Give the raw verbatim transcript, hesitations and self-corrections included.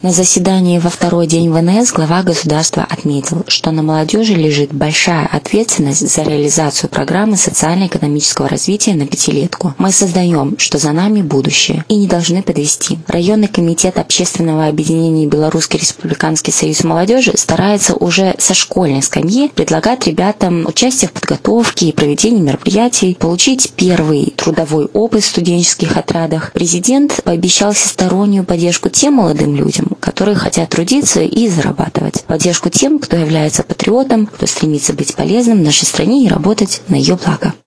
На заседании во второй день вэ эн эс глава государства отметил, что на молодежи лежит большая ответственность за реализацию программы социально-экономического развития на пятилетку. Мы создаем, что за нами будущее, и не должны подвести. Районный комитет общественного объединения Белорусский республиканский союз молодежи старается уже со школьной скамьи предлагать ребятам участие в подготовке и проведении мероприятий, получить первый трудовой опыт в студенческих отрядах. Президент пообещал всестороннюю поддержку тем молодым людям, которые хотят трудиться и зарабатывать. Поддержку тем, кто является патриотом, кто стремится быть полезным в нашей стране и работать на ее благо.